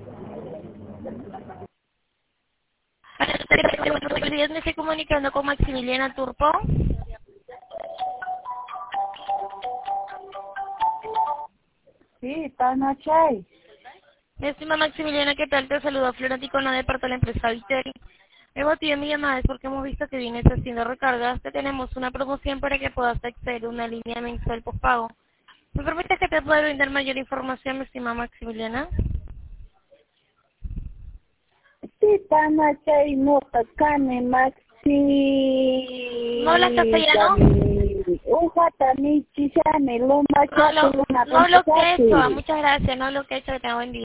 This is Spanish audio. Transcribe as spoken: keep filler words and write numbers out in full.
Buenos días, me estoy comunicando con Maximiliana Turpo. Sí, Panachay. Mi estimada Maximiliana, ¿qué tal? Te saludo Floranticona de parte de la empresa Vitel. El motivo de mi llamada es porque hemos visto que vienes haciendo recargas, que tenemos una promoción para que puedas acceder a una línea mensual postpago. ¿Me permites que te pueda brindar mayor información, mi estimada Maximiliana? Sí, Panachay, no tacane, Maxi. ¿No hablas castellano? Uja, tami, chisame, loma, No, chato, lo, loma, no lo que he hecho. contestate. Muchas gracias, no lo que he hecho, que tenga buen día.